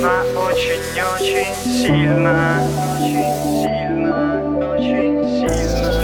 нужна очень-очень сильно. Очень сильно, очень сильно.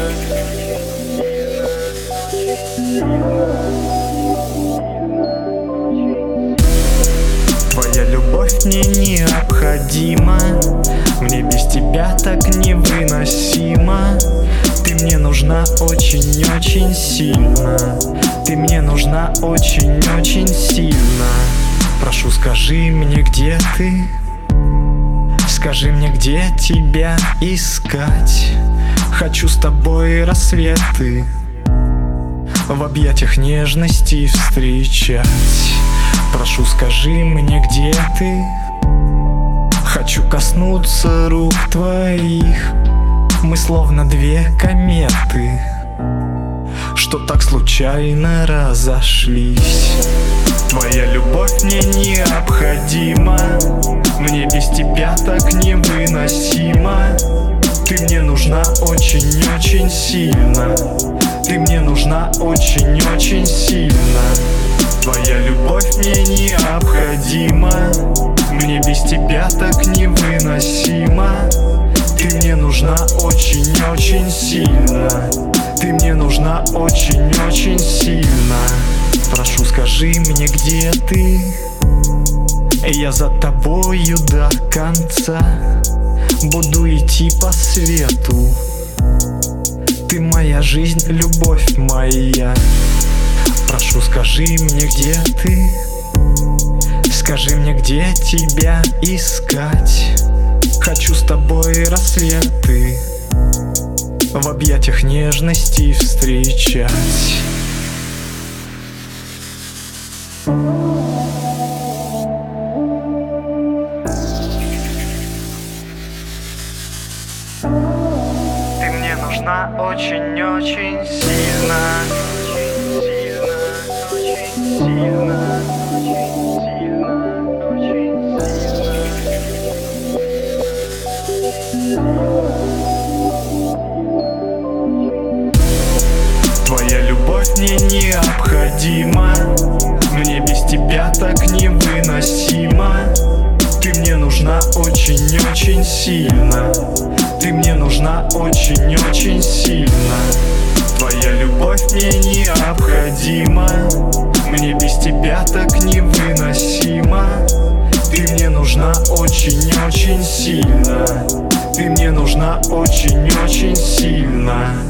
Твоя любовь мне необходима, мне без тебя так невыносимо. Ты мне нужна очень-очень сильно. Ты мне нужна очень-очень сильно. Прошу, скажи мне, где ты? Скажи мне, где тебя искать? Хочу с тобой рассветы в объятиях нежности встречать. Прошу, скажи мне, где ты? Хочу коснуться рук твоих. Мы словно две кометы, что так случайно разошлись. Твоя любовь мне необходима, мне без тебя так невыносимо. Ты мне нужна очень-очень сильно. Ты мне нужна очень-очень сильно. Твоя любовь мне необходима, мне без тебя так невыносимо. Ты мне нужна очень-очень сильно. Ты мне нужна очень-очень сильно. Прошу, скажи мне, где ты? Я за тобою до конца буду идти по свету. Ты моя жизнь, любовь моя. Прошу, скажи мне, где ты? Скажи мне, где тебя искать? Хочу с тобой рассветы в объятиях нежности встречать. Ты мне нужна очень-очень сильно. Очень сильно, очень сильно, очень сильно. Твоя любовь мне необходима, мне без тебя так невыносимо. Ты мне нужна очень-очень сильно. Ты мне нужна очень-очень сильно. Твоя любовь мне необходима, мне без тебя так невыносимо. Ты мне нужна очень-очень сильно. Ты мне нужна очень-очень сильно.